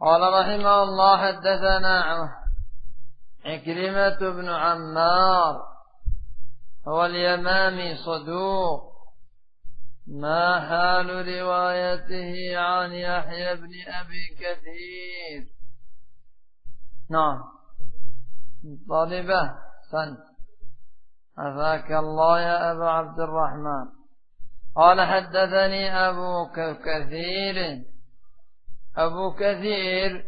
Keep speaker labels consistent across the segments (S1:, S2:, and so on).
S1: قال رحمه الله حدثنا عكرمة بن عمار هو اليمامي صدوق. ما حال روايته عن يحيى بن أبي كثير؟ نعم طالبة سنت عفاك الله يا أبا عبد الرحمن. قال حدثني أبو كثير. أبو كثير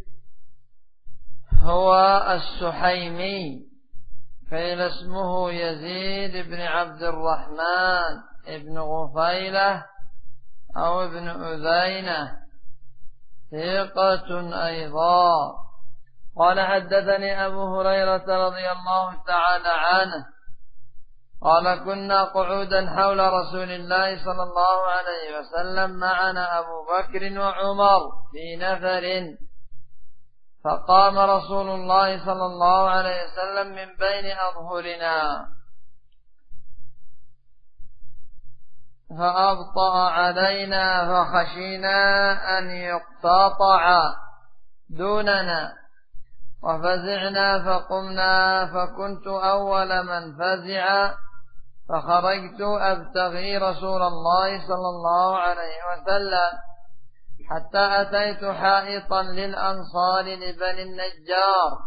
S1: هو السحيمي، قيل اسمه يزيد بن عبد الرحمن ابن غفيلة أو ابن أذينة، ثقة أيضا. قال حدثني أبو هريرة رضي الله تعالى عنه قال كنا قعودا حول رسول الله صلى الله عليه وسلم معنا أبو بكر وعمر في نفر، فقام رسول الله صلى الله عليه وسلم من بين أظهرنا فأبطأ علينا فخشينا أن يقتطع دوننا، وفزعنا فقمنا فكنت أول من فزع، فخرجت أبتغي رسول الله صلى الله عليه وسلم حتى أتيت حائطا للأنصار لبني النجار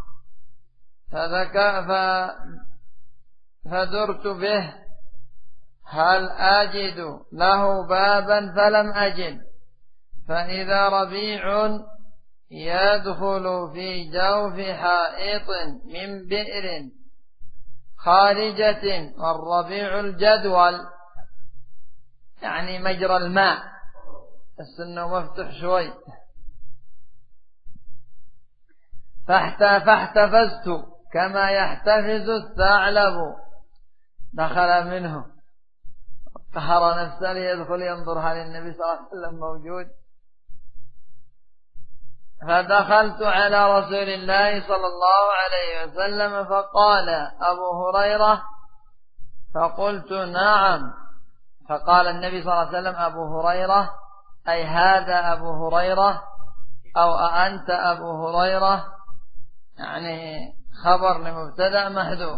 S1: فدرت به هل أجد له بابا فلم أجد، فإذا ربيع يدخل في جوف حائط من بئر خارجة، والربيع الجدول يعني مجرى الماء، السنة مفتوح شوي، فاحتفزت كما يحتفز الثعلب، دخل منه قهر نفسه ليدخل ينظر هل النبي صلى الله عليه وسلم موجود، فدخلت على رسول الله صلى الله عليه وسلم فقال أبو هريرة، فقلت نعم، فقال النبي صلى الله عليه وسلم أبو هريرة أي هذا أبو هريرة أو أنت أبو هريرة، يعني خبر لمبتدأ محذوف،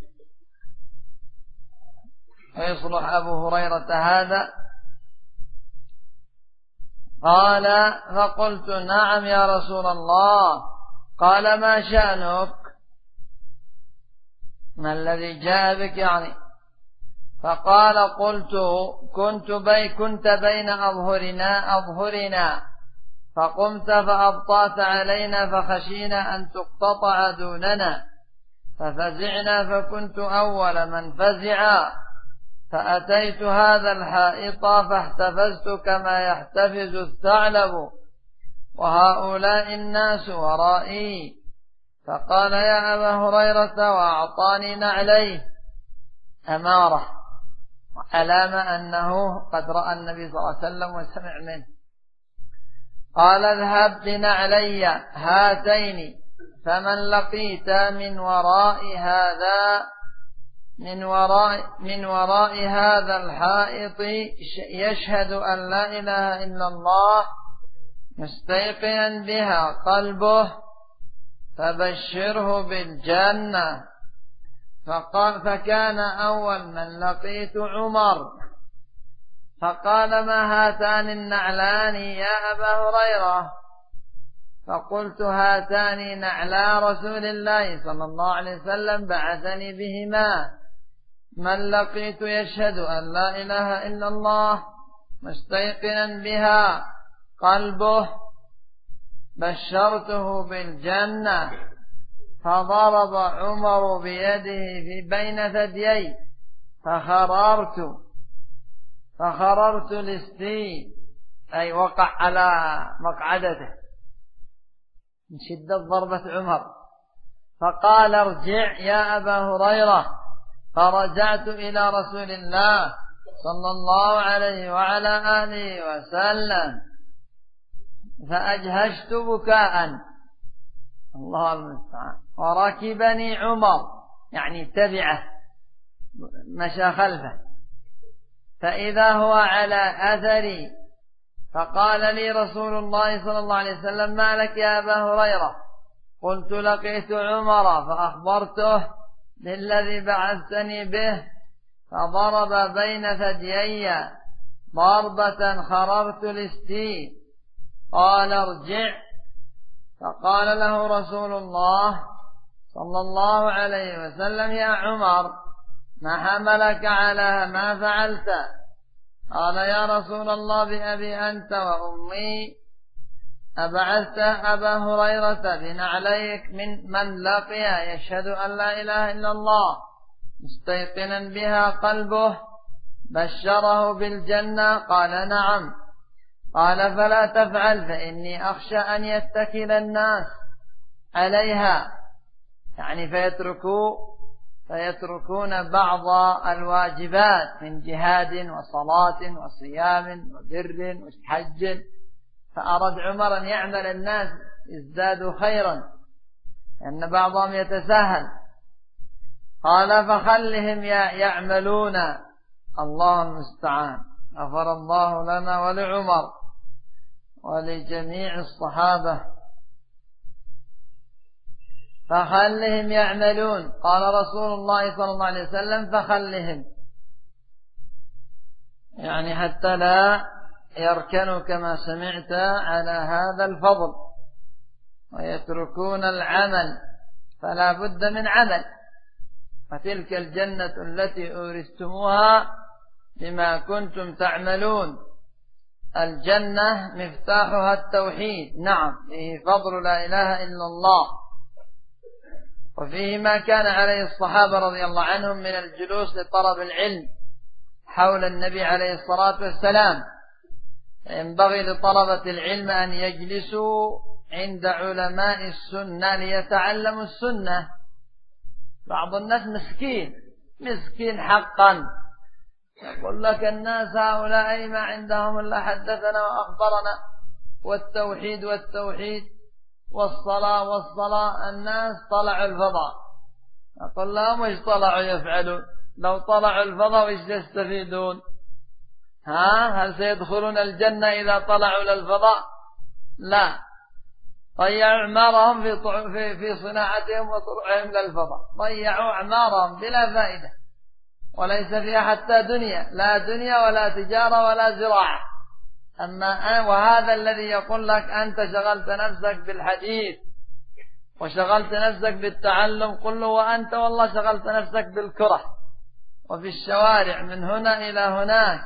S1: ويصلح أبو هريرة هذا. قال فقلت نعم يا رسول الله. قال ما شأنك، ما الذي جاء بك يعني؟ فقال كنت بين أظهرنا فقمت فأبطأت علينا فخشينا أن تقتطع دوننا، ففزعنا فكنت أول من فزع، فأتيت هذا الحائط فاحتفزت كما يحتفز الثعلب، وهؤلاء الناس ورائي. فقال يا أبا هريرة وأعطاني نعليه أمارة علامة أنه قد رأى النبي صلى الله عليه وسلم وسمع منه. قال اذهب بنعلي هاتين، فمن لقيت من وراء هذا الحائط يشهد أن لا إله إلا الله مستيقنا بها قلبه فبشره بالجنة. فكان أول من لقيت عمر، فقال ما هاتان النعلان يا أبا هريرة؟ فقلت هاتان نعلا رسول الله صلى الله عليه وسلم بعثني بهما، من لقيت يشهد أن لا إله إلا الله مستيقنا بها قلبه بشرته بالجنة. فضرب عمر بيده في بين ثديي فخررت لستي، أي وقع على مقعدته من شدة ضربة عمر. فقال ارجع يا أبا هريرة، فرجعت إلى رسول الله صلى الله عليه وعلى آله وسلم فأجهشت بكاء، الله المستعان، وركبني عمر يعني تبعه مشى خلفه، فإذا هو على أثري فقال لي رسول الله صلى الله عليه وسلم: ما لك يا أبا هريرة؟ قلت: لقيت عمر فأخبرته بالذي بعثتني به، فضرب بين ثديي ضربة خررت لستي. قال: ارجع. فقال له رسول الله صلى الله عليه وسلم: يا عمر، ما حملك على ما فعلت؟ قال: يا رسول الله، بأبي أنت وأمي، أبعثت أبا هريرة بنعليك من لقي يشهد أن لا إله إلا الله مستيقنا بها قلبه بشره بالجنة؟ قال: نعم. قال: فلا تفعل، فإني أخشى أن يتكل الناس عليها، يعني فيتركون بعض الواجبات من جهاد وصلاة وصيام وبر وحج. فأراد عمر أن يعمل الناس ازدادوا خيرا، لأن بعضهم يتساهل. قال: فخلهم يعملون. الله المستعان. غفر الله لنا ولعمر ولجميع الصحابة. فخلهم يعملون. قال رسول الله صلى الله عليه وسلم: فخلهم، يعني حتى لا يركنوا كما سمعت على هذا الفضل ويتركون العمل، فلا بد من عمل. فتلك الجنة التي أورثتموها بما كنتم تعملون. الجنة مفتاحها التوحيد، نعم، فيه فضل لا إله إلا الله، وفيه ما كان عليه الصحابة رضي الله عنهم من الجلوس لطلب العلم حول النبي عليه الصلاة والسلام. ينبغي لطلبة العلم أن يجلسوا عند علماء السنة ليتعلموا السنة. بعض الناس مسكين حقا، يقول لك الناس هؤلاء ما عندهم إلا حدثنا وأخبرنا والتوحيد والصلاة. الناس طلعوا الفضاء. أقول لهم: وإيش طلعوا يفعلون؟ لو طلعوا الفضاء وإيش يستفيدون؟ هل سيدخلون الجنة إذا طلعوا للفضاء؟ لا، ضيعوا أعمارهم في صناعتهم وطلوعهم للفضاء، ضيعوا أعمارهم بلا فائدة، وليس فيها حتى دنيا، لا دنيا ولا تجارة ولا زراعة. وهذا الذي يقول لك أنت شغلت نفسك بالحديث وشغلت نفسك بالتعلم، قل له: وأنت والله شغلت نفسك بالكرة وفي الشوارع من هنا إلى هناك.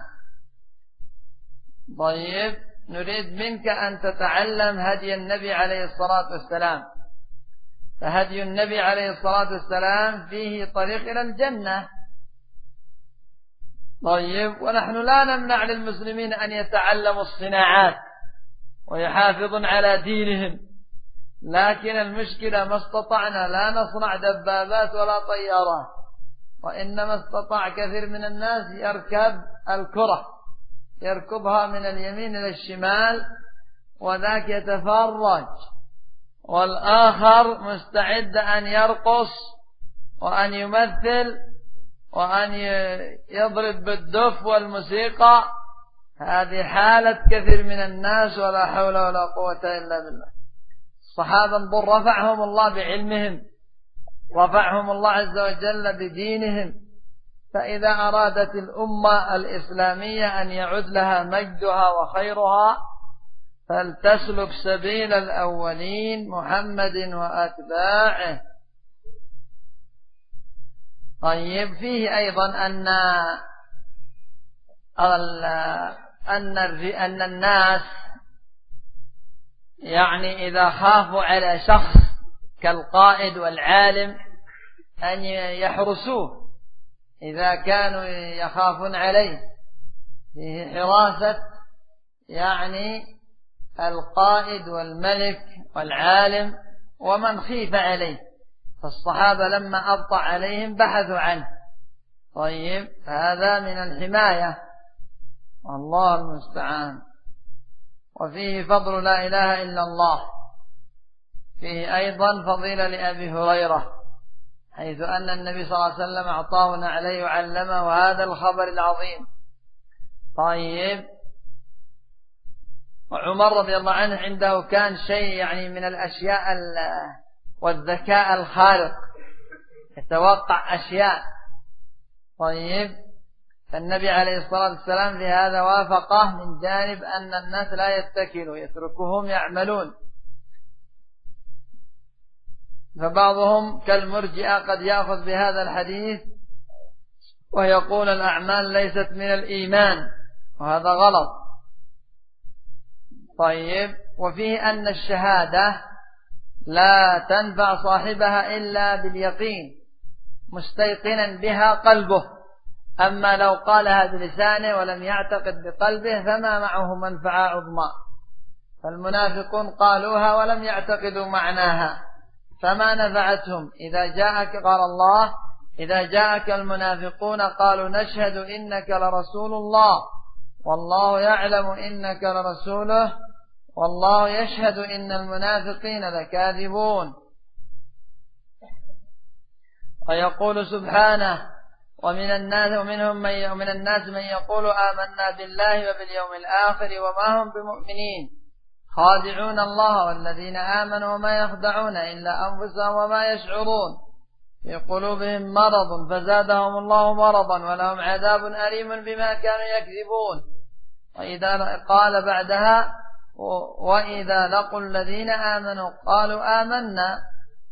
S1: طيب، نريد منك أن تتعلم هدي النبي عليه الصلاة والسلام، فهدي النبي عليه الصلاة والسلام فيه طريق إلى الجنة. طيب، ونحن لا نمنع للمسلمين أن يتعلموا الصناعات ويحافظون على دينهم، لكن المشكلة ما استطعنا لا نصنع دبابات ولا طيارات، وإنما استطاع كثير من الناس يركب الكرة، يركبها من اليمين إلى الشمال، وذاك يتفرج، والآخر مستعد أن يرقص وأن يمثل وأن يضرب بالدف والموسيقى. هذه حالة كثير من الناس، ولا حول ولا قوة إلا بالله. الصحابة رفعهم الله بعلمهم، رفعهم الله عز وجل بدينهم. فإذا أرادت الأمة الإسلامية أن يعود لها مجدها وخيرها فلتسلك سبيل الأولين محمد وأتباعه. طيب، فيه أيضا أن الناس يعني إذا خافوا على شخص كالقائد والعالم أن يحرسوه، إذا كانوا يخافون عليه، فيه حراسة يعني القائد والملك والعالم ومن خيف عليه. فالصحابة لما أبطأ عليهم بحثوا عنه. طيب، هذا من الحماية، والله المستعان. وفيه فضل لا إله إلا الله. فيه أيضا فضيلة لأبي هريرة، حيث أن النبي صلى الله عليه وسلم أعطاه عليه وعلمه هذا الخبر العظيم. طيب، وعمر رضي الله عنه عنده كان شيء يعني من الأشياء والذكاء الخارق، يتوقع أشياء. طيب، فالنبي عليه الصلاة والسلام في هذا وافقه من جانب أن الناس لا يتكلوا، يتركوهم يعملون. فبعضهم كالمرجئة قد يأخذ بهذا الحديث ويقول الأعمال ليست من الإيمان، وهذا غلط. طيب، وفيه أن الشهادة لا تنفع صاحبها إلا باليقين، مستيقنا بها قلبه. أما لو قالها بلسانه ولم يعتقد بقلبه فما معه منفعة عظمى. فالمنافقون قالوها ولم يعتقدوا معناها فما نفعتهم. إذا جاءك، قال الله: إذا جاءك المنافقون قالوا نشهد إنك لرسول الله والله يعلم إنك لرسوله والله يشهد إن المنافقين لكاذبون. ويقول سبحانه: ومن الناس من يقول آمنا بالله وباليوم الآخر وما هم بمؤمنين خادعون الله والذين آمنوا وما يخدعون إلا أنفسهم وما يشعرون في قلوبهم مرض فزادهم الله مرضا ولهم عذاب أليم بما كانوا يكذبون. وإذا قال بعدها: وإذا لقوا الذين آمنوا قالوا آمنا.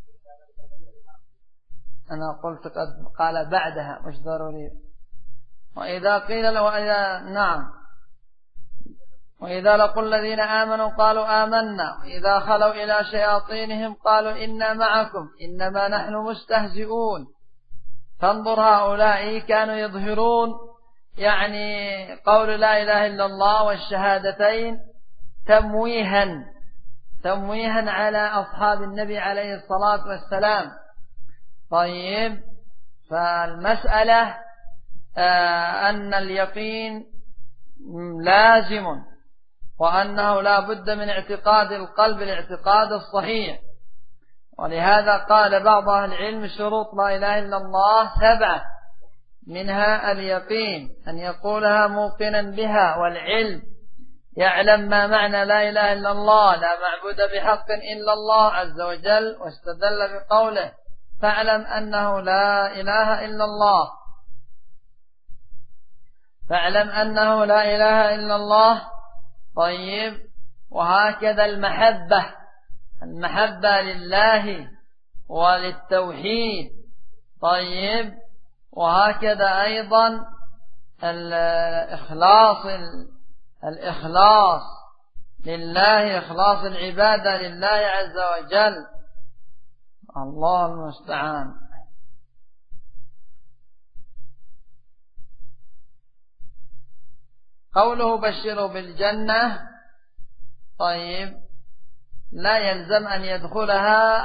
S1: أنا قلت قد قال بعدها، مش ضروري. وإذا قيل له وإذا لقوا الذين آمنوا قالوا آمنا وإذا خلوا إلى شياطينهم قالوا إنا معكم إنما نحن مستهزئون. فانظر، هؤلاء كانوا يظهرون يعني قول لا إله إلا الله والشهادتين تمويها على أصحاب النبي عليه الصلاة والسلام. طيب، فالمسألة أن اليقين لازم، وأنه لا بد من اعتقاد القلب الاعتقاد الصحيح. ولهذا قال بعض أهل العلم: شروط لا إله إلا الله 7، منها اليقين، أن يقولها موقنا بها، والعلم، يعلم ما معنى لا إله إلا الله، لا معبود بحق إلا الله عز وجل، واستدل بقوله: فاعلم أنه لا إله إلا الله، فاعلم أنه لا إله إلا الله. طيب، وهكذا المحبة لله وللتوحيد. طيب، وهكذا أيضا الإخلاص لله، إخلاص العبادة لله عز وجل. الله المستعان. قوله بشروا بالجنة، طيب، لا يلزم أن يدخلها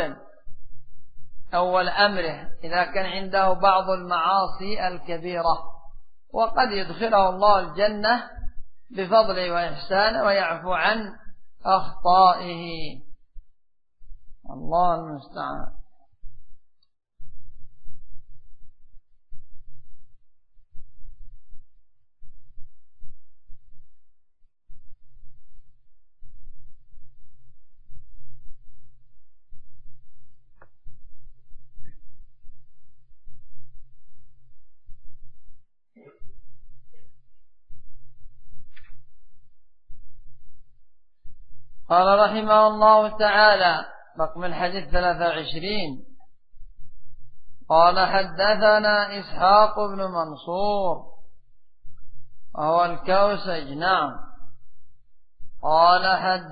S1: أول أمره إذا كان عنده بعض المعاصي الكبيرة، وقد يدخله الله الجنة بفضله وإحسانه ويعفو عن أخطائه. الله المستعان. قال رحمه الله تعالى: رقم الحديث 23. قال: حدثنا إسحاق بن منصور وهو الكوسج. نعم. قال: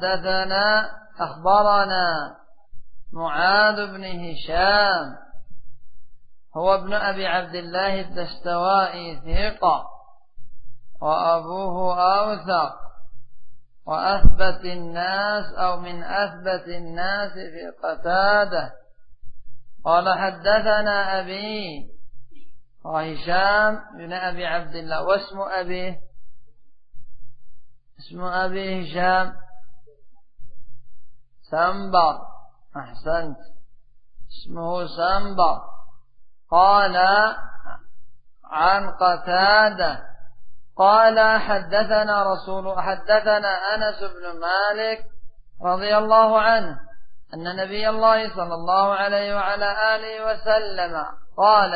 S1: أخبرنا معاذ بن هشام هو ابن أبي عبد الله الدستوائي ثقة، وأبوه أوثق وأثبت الناس أو من أثبت الناس في قتادة. قال: حدثنا أبي وهشام بن أبي عبد الله. واسم أبيه؟ اسم أبي هشام سنبر. أحسنت، اسمه سنبر. قال: عن قتادة قال حدثنا أنس بن مالك رضي الله عنه أن نبي الله صلى الله عليه وعلى آله وسلم قال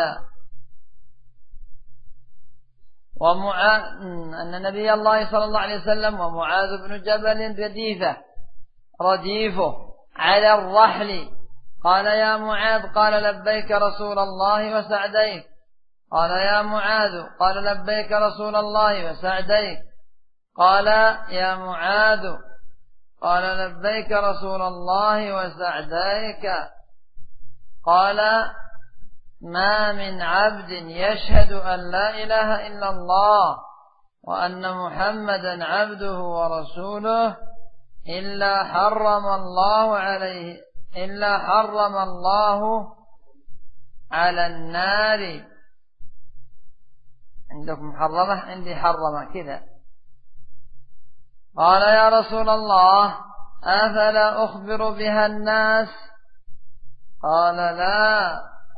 S1: أن نبي الله صلى الله عليه وسلم ومعاذ بن جبل رديفه على الرحل قال يا معاذ قال لبيك رسول الله وسعديك قال يا معاذ قال لبيك رسول الله وسعديك قال يا معاذ قال لبيك رسول الله وسعديك قال ما من عبد يشهد أن لا إله إلا الله وأن محمدا عبده ورسوله إلا حرم الله على النار. عندكم محرمة؟ عندي حرمة كذا. قال يا رسول الله أفلا أخبر بها الناس؟ قال لا.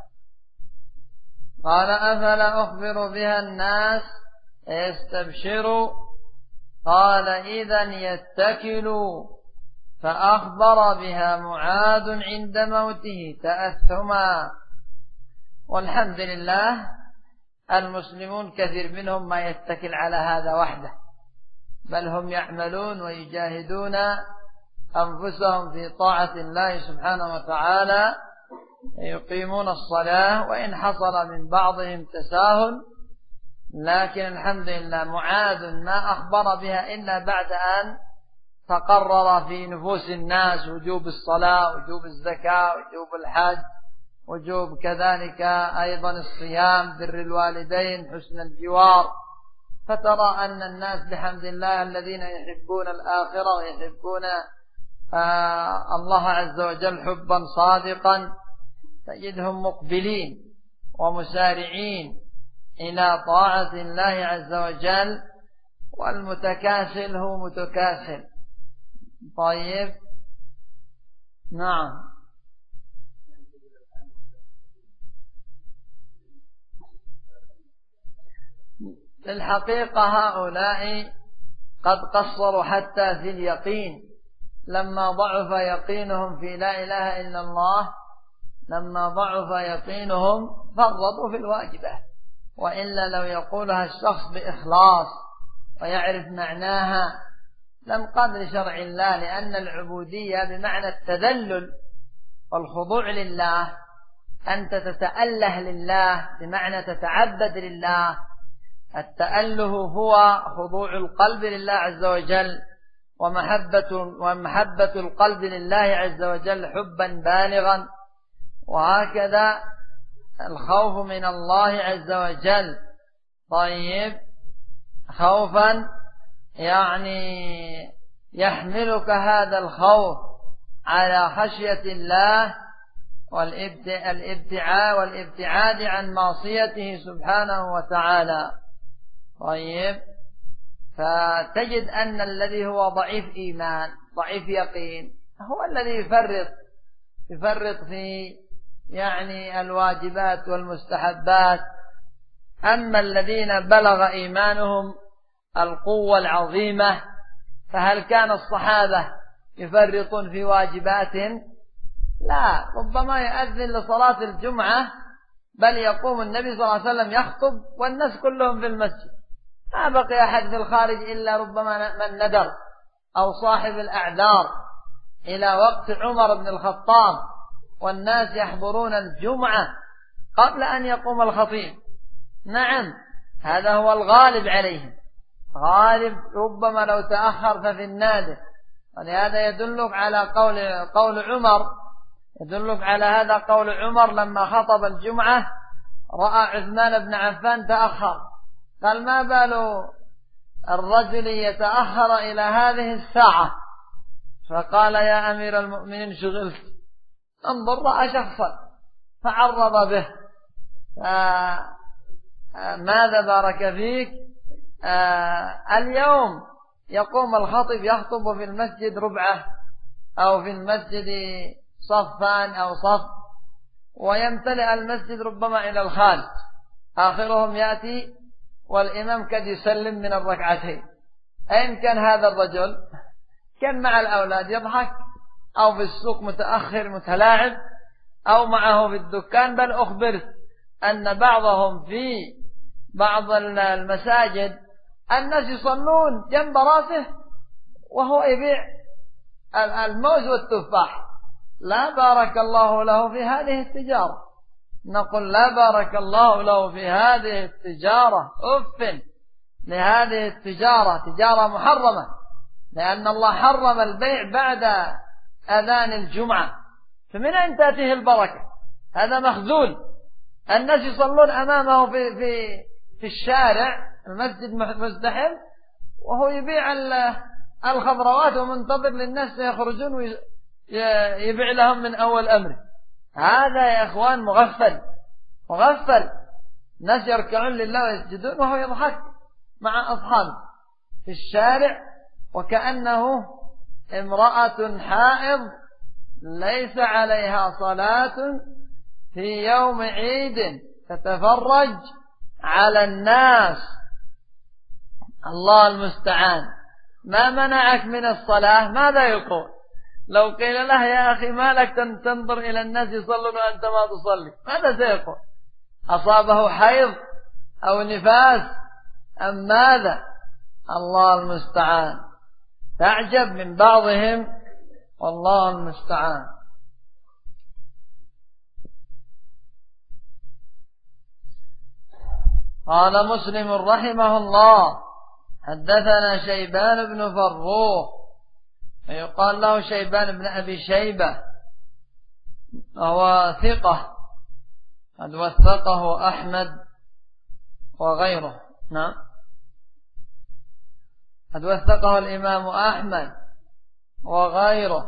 S1: قال أفلا أخبر بها الناس يستبشروا؟ قال إذن يتكلوا. فأخبر بها معاذ عند موته تأثما. والحمد لله المسلمون كثير منهم ما يتكل على هذا وحده، بل هم يعملون ويجاهدون أنفسهم في طاعة الله سبحانه وتعالى، يقيمون الصلاة وإن حصل من بعضهم تساهل، لكن الحمد لله معاذ ما أخبر بها إلا بعد أن تقرر في نفوس الناس وجوب الصلاة وجوب الزكاة وجوب الحج وجوب كذلك أيضا الصيام، بر الوالدين، حسن الجوار. فترى أن الناس بحمد الله الذين يحبون الآخرة ويحبون الله عز وجل حبا صادقا تجدهم مقبلين ومسارعين إلى طاعة الله عز وجل، والمتكاسل هو متكاسل. طيب نعم. في الحقيقة هؤلاء قد قصروا حتى في اليقين، لما ضعف يقينهم في لا إله إلا الله، لما ضعف يقينهم فرطوا في الواجبات. وإلا لو يقولها الشخص بإخلاص ويعرف معناها لم قدر شرع الله، لأن العبودية بمعنى التذلل والخضوع لله، أنت تتأله لله بمعنى تتعبد لله. التأله هو خضوع القلب لله عز وجل ومحبة القلب لله عز وجل حبا بالغا، وهكذا الخوف من الله عز وجل. طيب خوفا يعني يحملك هذا الخوف على خشية الله والابتعاد عن معصيته سبحانه وتعالى. طيب فتجد أن الذي هو ضعيف إيمان ضعيف يقين هو الذي يفرط في يعني الواجبات والمستحبات. أما الذين بلغ إيمانهم القوة العظيمة فهل كان الصحابة يفرطون في واجبات؟ لا، ربما يؤذن لصلاة الجمعة بل يقوم النبي صلى الله عليه وسلم يخطب والناس كلهم في المسجد، ما بقي أحد في الخارج إلا ربما من ندر أو صاحب الأعذار، إلى وقت عمر بن الخطاب والناس يحضرون الجمعة قبل أن يقوم الخطيب. نعم هذا هو الغالب عليهم، غالب ربما لو تأخر ففي النادر. ولهذا يدلك على قول عمر، يدلك على هذا قول عمر لما خطب الجمعة رأى عثمان بن عفان تأخر، قال ما بال الرجل يتأخر إلى هذه الساعة؟ فقال يا أمير المؤمنين شغلت، انظر رأى شخصا فعرض به، ماذا بارك فيك؟ اليوم يقوم الخطيب يخطب في المسجد ربعة أو في المسجد صفان أو صف، ويمتلئ المسجد ربما إلى الخارج، آخرهم يأتي والإمام قد يسلم من الركعتين. أين كان هذا الرجل؟ كان مع الأولاد يضحك، أو في السوق متأخر متلاعب، أو معه في الدكان. بل أخبرت أن بعضهم في بعض المساجد الناس يصلون جنب راسه وهو يبيع الموز والتفاح. لا بارك الله له في هذه التجارة. نقول لا بارك الله له في هذه التجارة، أف لهذه التجارة، تجارة محرمة، لأن الله حرم البيع بعد أذان الجمعة، فمن أين تأتيه البركة؟ هذا مخذول. الناس يصلون أمامه في الشارع، المسجد مزدحم، وهو يبيع الخضروات ومنتظر للناس يخرجون ويبيع لهم من أول أمره. هذا يا إخوان مغفل. الناس يركعون لله ويسجدون وهو يضحك مع أصحابه في الشارع، وكأنه امرأة حائض ليس عليها صلاة في يوم عيد تتفرج على الناس. الله المستعان. ما منعك من الصلاة؟ ماذا يقول لو قيل له يا أخي ما لك تنظر إلى الناس يصلون وأنت ما تصلي؟ ماذا سيقول؟ أصابه حيض أو نفاس أم ماذا؟ الله المستعان. تعجب من بعضهم، والله المستعان. قال مسلم رحمه الله: حدثنا شيبان بن فروخ، ويقال له شيبان بن أبي شيبة، وهو ثقة قد وثقه أحمد وغيره. نعم، قد وثقه الإمام أحمد وغيره،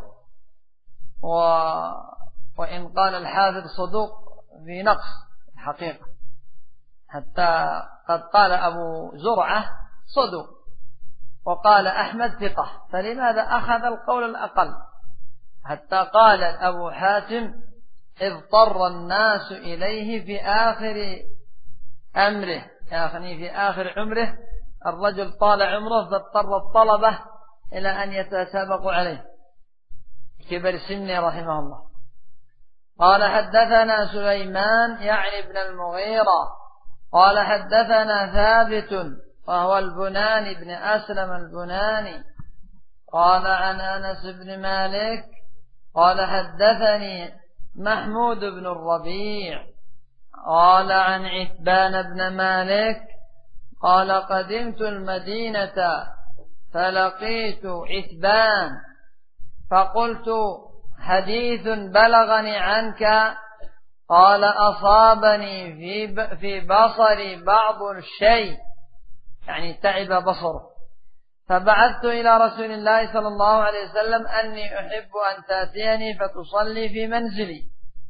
S1: وإن قال الحافظ صدوق في نقص الحقيقة، حتى قد قال أبو زرعة صدوق وقال أحمد ثقة، فلماذا أخذ القول الأقل؟ حتى قال أبو حاتم: اضطر الناس إليه في آخر أمره، يعني في آخر عمره، الرجل طال عمره فاضطر الطلبة إلى أن يتسابقوا عليه كبر سنه رحمه الله. قال: حدثنا سليمان يعني ابن المغيرة قال: حدثنا ثابت وهو البناني بن أسلم البناني قال: عن أنس بن مالك قال: حدثني محمود بن الربيع قال: عن عتبان بن مالك قال: قدمت المدينة فلقيت عتبان فقلت: حديث بلغني عنك. قال: أصابني في بصري بعض الشيء، يعني تعب بصره، فبعثت إلى رسول الله صلى الله عليه وسلم أني أحب أن تأتيني فتصلي في منزلي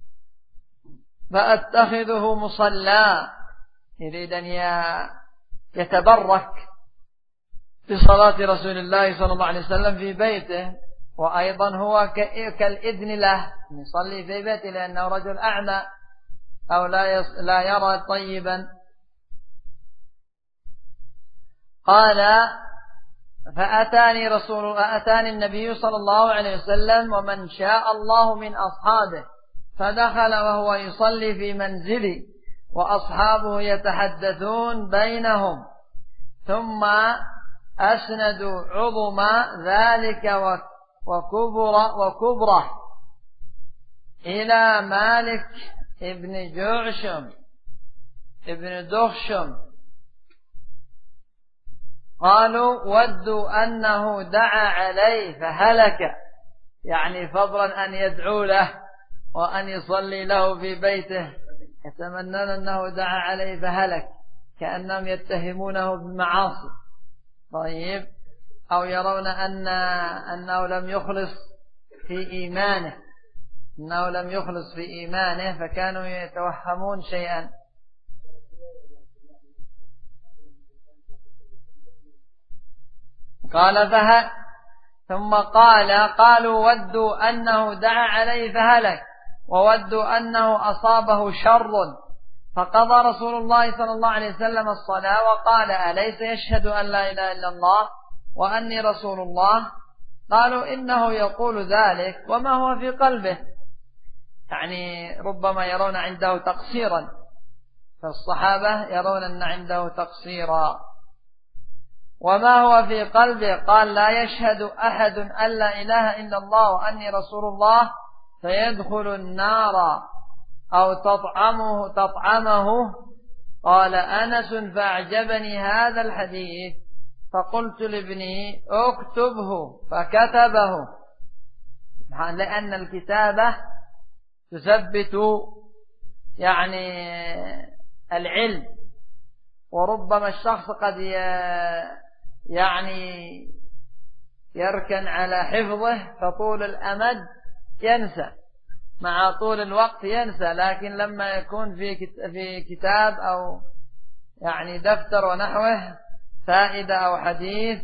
S1: فأتخذه مصلى، يريد أن يتبرك بصلاة رسول الله صلى الله عليه وسلم في بيته، وأيضا هو كالإذن له يصلي في بيته لأنه رجل أعمى أو لا يرى طيبا. قال: فأتاني النبي صلى الله عليه وسلم ومن شاء الله من أصحابه، فدخل وهو يصلي في منزلي وأصحابه يتحدثون بينهم، ثم أسندوا عظم ذلك وكبره إلى مالك ابن جعشم ابن دخشم. قالوا: ودوا أنه دعا عليه فهلك، يعني فضلا أن يدعو له وأن يصلي له في بيته، يتمنون أنه دعا عليه فهلك، كأنهم يتهمونه بالمعاصي. طيب، أو يرون أنه لم يخلص في إيمانه، فكانوا يتوهمون شيئا. قال: ثم قالوا: ودوا أنه دعا عليه فهلك، وودوا أنه أصابه شر فقضى رسول الله صلى الله عليه وسلم الصلاة وقال أليس يشهد أن لا إله إلا الله وأني رسول الله؟ قالوا إنه يقول ذلك وما هو في قلبه، يعني ربما يرون عنده تقصيرا، فالصحابة يرون أن عنده تقصيرا. وما هو في قلبه؟ قال لا يشهد أحد أن لا إله إلا الله وأني رسول الله فيدخل النار أو تطعمه. قال أنس فأعجبني هذا الحديث فقلت لابني اكتبه فكتبه، لأن الكتابة تثبت يعني العلم، وربما الشخص قد يعني يركن على حفظه فطول الأمد ينسى، مع طول الوقت ينسى، لكن لما يكون في كتاب أو يعني دفتر ونحوه فائدة أو حديث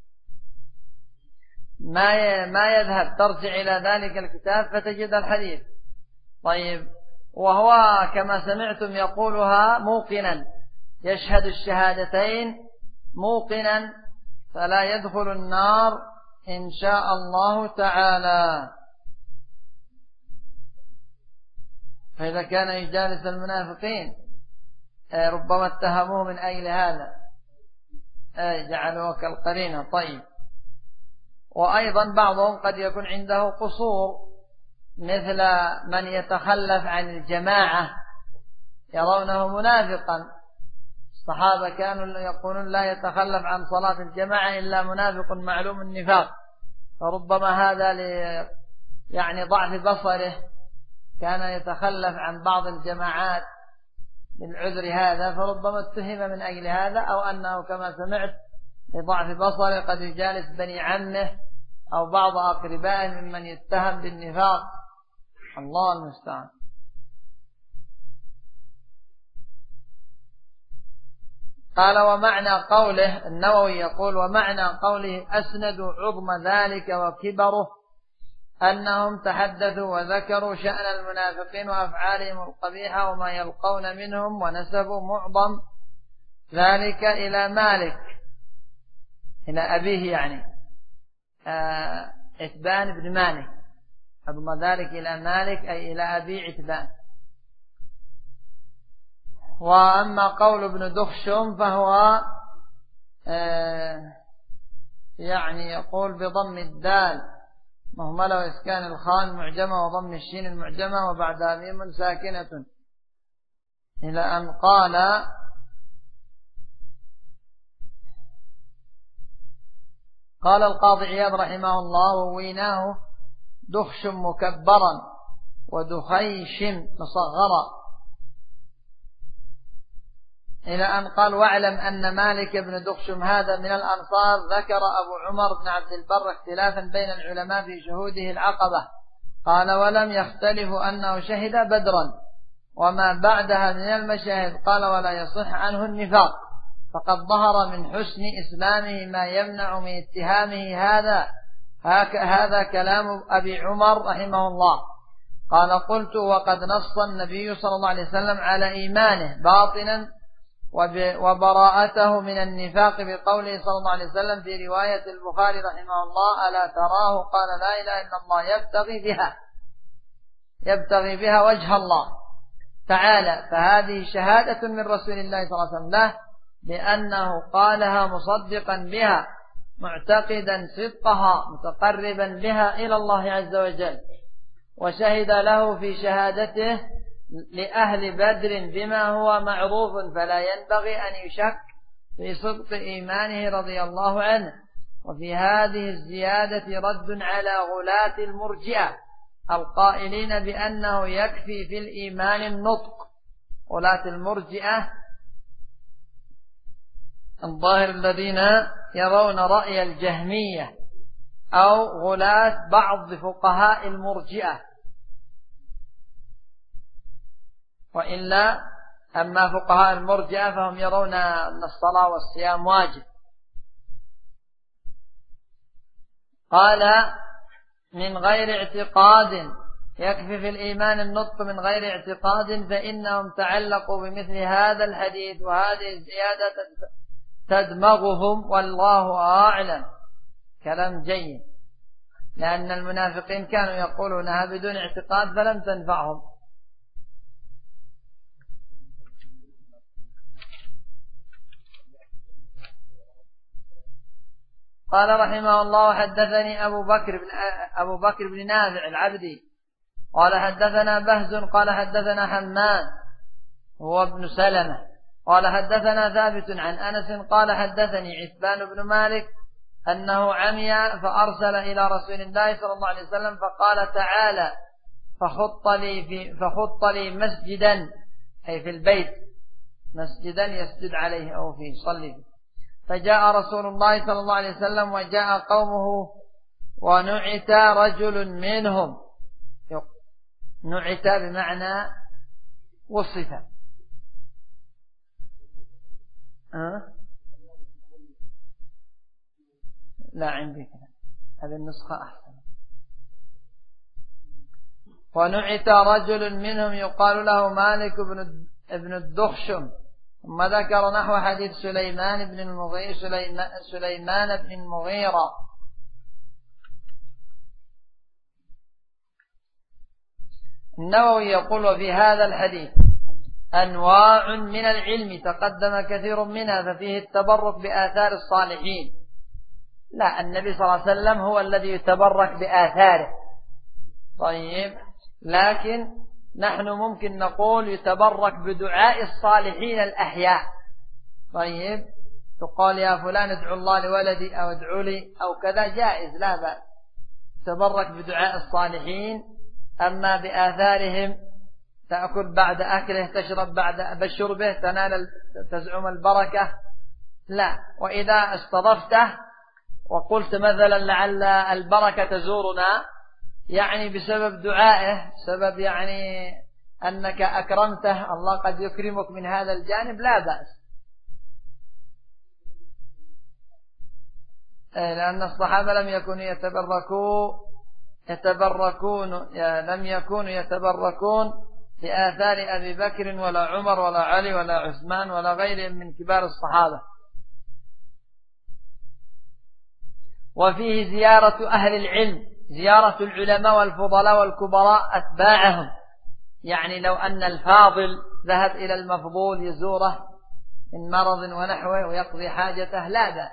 S1: ما يذهب، ترجع إلى ذلك الكتاب فتجد الحديث. طيب، وهو كما سمعتم يقولها موقنا، يشهد الشهادتين موقنا فلا يدخل النار إن شاء الله تعالى. فإذا كان يجالس المنافقين ربما اتهموه من أجل هذا، جعلوه كالقرينة. طيب، وأيضا بعضهم قد يكون عنده قصور، مثل من يتخلف عن الجماعة يرونه منافقا. الصحابة كانوا يقولون لا يتخلف عن صلاة الجماعة إلا منافق معلوم النفاق، فربما هذا يعني ضعف بصره كان يتخلف عن بعض الجماعات للعذر هذا، فربما اتهم من أجل هذا، أو أنه كما سمعت لضعف بصره قد يجالس بني عمه أو بعض أقربائه ممن يتهم بالنفاق. الله المستعان. قال ومعنى قوله، النووي يقول ومعنى قوله أسندوا عظم ذلك وكبره أنهم تحدثوا وذكروا شأن المنافقين وأفعالهم القبيحة وما يلقون منهم، ونسبوا معظم ذلك إلى مالك، إلى أبيه يعني عتبان بن مالك، عظم ذلك إلى مالك أي إلى أبي عتبان. وأما قول ابن دخشم فهو يعني يقول بضم الدال مهملة وإسكان الخاء المعجمة وضم الشين المعجمة وبعدها ميم ساكنة، إلى أن قال القاضي عياض رحمه الله وويناه دخشم مكبرا ودخيشم مصغرا، إلى أن قال واعلم أن مالك بن دخشم هذا من الأنصار. ذكر أبو عمر بن عبد البر اختلافا بين العلماء في شهوده العقبة، قال ولم يختلفوا أنه شهد بدرا وما بعدها من المشاهد، قال ولا يصح عنه النفاق، فقد ظهر من حسن إسلامه ما يمنع من اتهامه هذا كلام أبي عمر رحمه الله. قال قلت وقد نص النبي صلى الله عليه وسلم على إيمانه باطنا وبراءته من النفاق بقوله صلى الله عليه وسلم في رواية البخاري رحمه الله ألا تراه قال لا إله إلا الله يبتغي بها وجه الله تعالى، فهذه شهادة من رسول الله صلى الله عليه وسلم له بأنه قالها مصدقا بها معتقدا صدقها متقربا بها إلى الله عز وجل، وشهد له في شهادته لأهل بدر بما هو معروف، فلا ينبغي أن يشك في صدق إيمانه رضي الله عنه. وفي هذه الزيادة رد على غلاة المرجئة القائلين بأنه يكفي في الإيمان النطق. غلاة المرجئة الظاهر الذين يرون رأي الجهمية أو غلاة بعض فقهاء المرجئة، وإلا أما فقهاء المرجئة فهم يرون أن الصلاة والصيام واجب. قال من غير اعتقاد يكفي في الإيمان النطق من غير اعتقاد، فإنهم تعلقوا بمثل هذا الحديث، وهذه الزيادة تدمغهم والله أعلم. كلام جيد، لأن المنافقين كانوا يقولونها بدون اعتقاد فلم تنفعهم. قال رحمه الله: حدثني أبو بكر بن نافع العبدي قال حدثنا بهز قال حدثنا حماد هو ابن سلمة قال حدثنا ثابت عن أنس قال حدثني عتبان بن مالك أنه عمي فأرسل إلى رسول الله صلى الله عليه وسلم فقال: تعالى فخط لي مسجدا، أي في البيت مسجدا يسجد عليه أو فيه يصلي فيه. فجاء رسول الله صلى الله عليه وسلم وجاء قومه ونعت رجل منهم. نعت بمعنى وصف. لا عندي كده، هذه النسخة أحسن. ونعت رجل منهم يقال له مالك بن الدخشم. ثم ذكر نحو حديث سليمان بن المغيرة. النووي يقول: وفي هذا الحديث أنواع من العلم تقدم كثير منها، ففيه التبرك بآثار الصالحين. لا، النبي صلى الله عليه وسلم هو الذي يتبرك بآثاره. طيب، لكن نحن ممكن نقول يتبرك بدعاء الصالحين الأحياء. طيب، تقال يا فلان ادعو الله لولدي أو ادعو لي أو كذا، جائز لا بأس. تبرك بدعاء الصالحين. أما بآثارهم تأكل بعد أكله، تشرب بعد شربه، تزعم البركة، لا. وإذا استضفته وقلت مثلا لعل البركة تزورنا، يعني بسبب دعائه، سبب يعني أنك أكرمته، الله قد يكرمك من هذا الجانب، لا بأس. لأن الصحابة لم يكونوا يتبركون بآثار أبي بكر ولا عمر ولا علي ولا عثمان ولا غيرهم من كبار الصحابة. وفيه زيارة أهل العلم، زيارة العلماء والفضلاء والكبراء أتباعهم. يعني لو أن الفاضل ذهب إلى المفضول يزوره من مرض ونحوه ويقضي حاجته، لا بأس.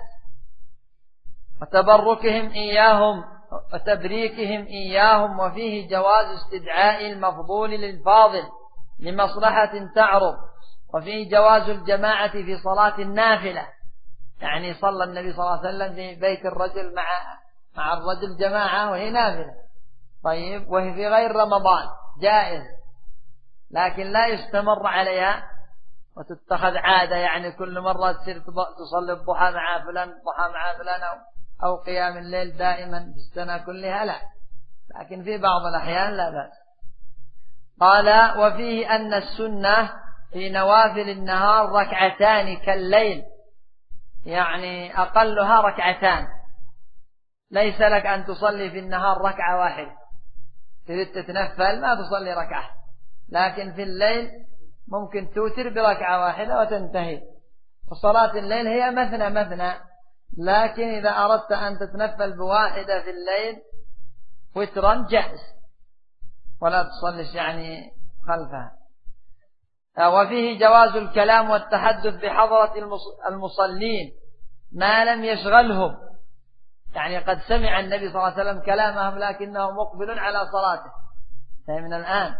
S1: وتبركهم إياهم وتبريكهم إياهم. وفيه جواز استدعاء المفضول للفاضل لمصلحة تعرض. وفيه جواز الجماعة في صلاة النافلة، يعني صلى النبي صلى الله عليه وسلم في بيت الرجل مع الرجل جماعة وهي نافلة. طيب، وهي في غير رمضان جائز، لكن لا يستمر عليها وتتخذ عادة، يعني كل مرة تصير تصلي الضحى مع فلان، الضحى مع فلان، أو قيام الليل دائما في السنة كلها، لا. لكن في بعض الأحيان لا بأس. قال: وفيه أن السنة في نوافل النهار ركعتان كالليل، يعني أقلها ركعتان. ليس لك أن تصلي في النهار ركعة واحدة، تريد تتنفل ما تصلي ركعة، لكن في الليل ممكن توتر بركعة واحدة وتنتهي. وصلاة الليل هي مثنى مثنى، لكن إذا أردت أن تتنفل بواحدة في الليل وترا جائز، ولا تصلش يعني خلفها. وفيه جواز الكلام والتحدث بحضرة المصلين ما لم يشغلهم، يعني قد سمع النبي صلى الله عليه وسلم كلامهم لكنه مقبل على صلاته من الآن،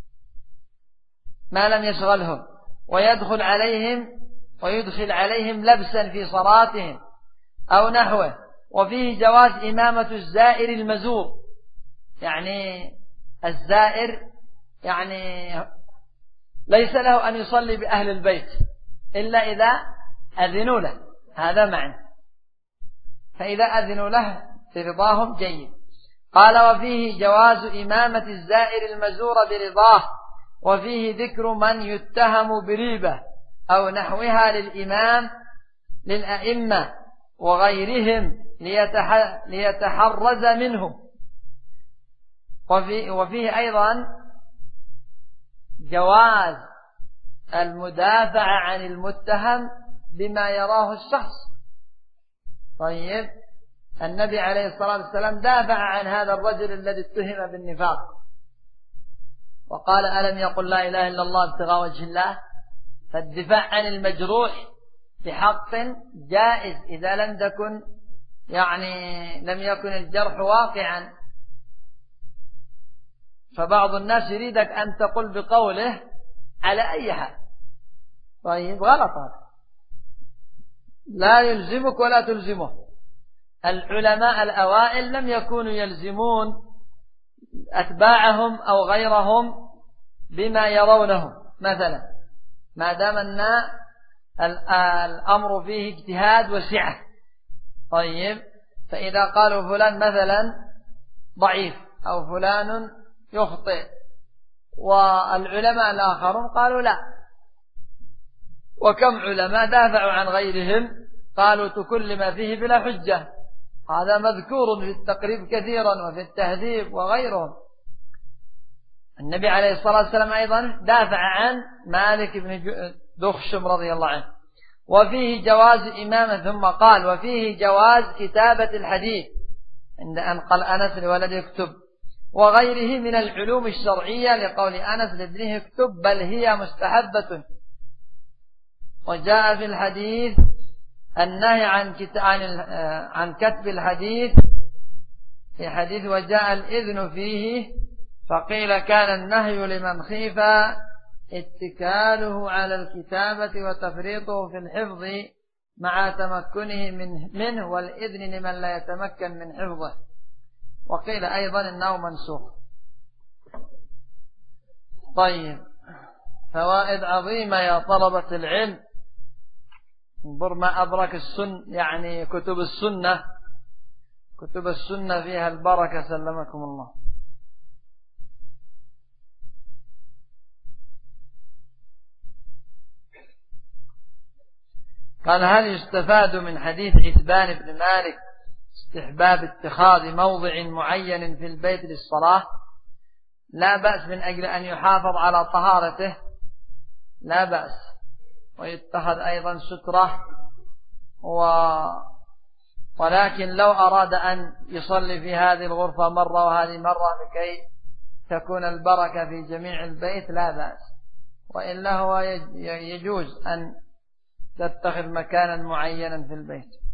S1: ما لم يشغلهم، ويدخل عليهم لبسا في صلاتهم أو نحوه. وفيه جواز إمامة الزائر المزور، يعني الزائر يعني ليس له أن يصلي بأهل البيت إلا إذا أذنوا له، هذا معنى. فإذا أذنوا له برضاهم جيد. قال: وفيه جواز إمامة الزائر المزور برضاه. وفيه ذكر من يتهم بريبة أو نحوها للأئمة وغيرهم ليتحرز منهم. وفيه أيضا جواز المدافع عن المتهم بما يراه الشخص. طيب النبي عليه الصلاة والسلام دافع عن هذا الرجل الذي اتهم بالنفاق وقال ألم يقل لا إله إلا الله ابتغاء وجه الله؟ فالدفاع عن المجروح بحق جائز إذا لم يكن الجرح واقعا. فبعض الناس يريدك أن تقول بقوله على أي حال. طيب غلط هذا، لا يلزمك ولا تلزمه. العلماء الأوائل لم يكونوا يلزمون أتباعهم أو غيرهم بما يرونه، مثلا ما دام أن الأمر فيه اجتهاد وسعة. طيب فإذا قالوا فلان مثلا ضعيف أو فلان يخطئ والعلماء الآخرون قالوا لا، وكم علماء دافعوا عن غيرهم قالوا تكلم فيه بلا حجة. هذا مذكور في التقريب كثيرا وفي التهذيب وغيرهم. النبي عليه الصلاة والسلام أيضا دافع عن مالك بن دخشم رضي الله عنه. وفيه جواز إمامة، ثم قال وفيه جواز كتابة الحديث عند أن قال أنس لولد يكتب، وغيره من العلوم الشرعية لقول أنس لابنه اكتب بل هي مستحبة. وجاء في الحديث النهي عن كتب الحديث في حديث وجاء الإذن فيه، فقيل كان النهي لمن خيف اتكاله على الكتابة وتفريطه في الحفظ مع تمكنه منه، والإذن لمن لا يتمكن من حفظه. وقيل أيضا إنه منسوخ. طيب فوائد عظيمة يا طلبة العلم. انظر ما أبرك كتب السنة فيها البركة سلمكم الله. قال هل يستفاد من حديث عتبان بن مالك استحباب اتخاذ موضع معين في البيت للصلاة؟ لا بأس من أجل أن يحافظ على طهارته، لا بأس، ويتخذ أيضا سترة ولكن لو أراد أن يصلي في هذه الغرفة مرة وهذه مرة لكي تكون البركة في جميع البيت لا بأس، وإلا هو يجوز أن تتخذ مكانا معينا في البيت.